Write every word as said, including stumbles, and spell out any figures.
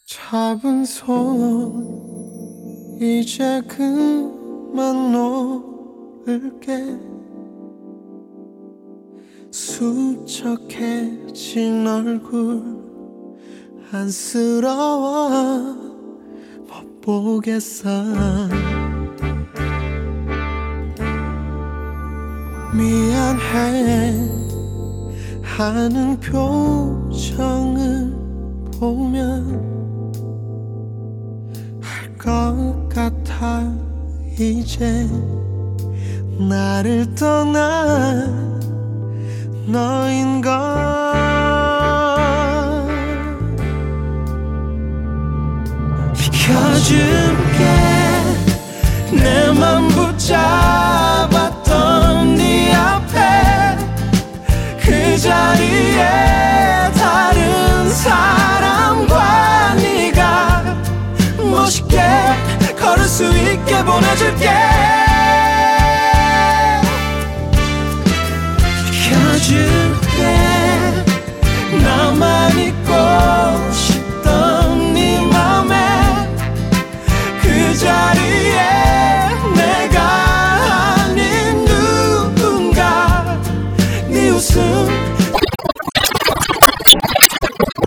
잡은 손 이제 그만 놓을게. 수척해진 얼굴 안쓰러워 못 보겠어. 미안해 하는 표정을 보면 할 것 같아. 이제 나를 떠난 너인걸. 비켜줄게. 내 맘 붙잡았던 네 앞에 그 자리에 다른 사람과 네가 멋있게 걸을 수 있게 보내줄게. 비켜줄게.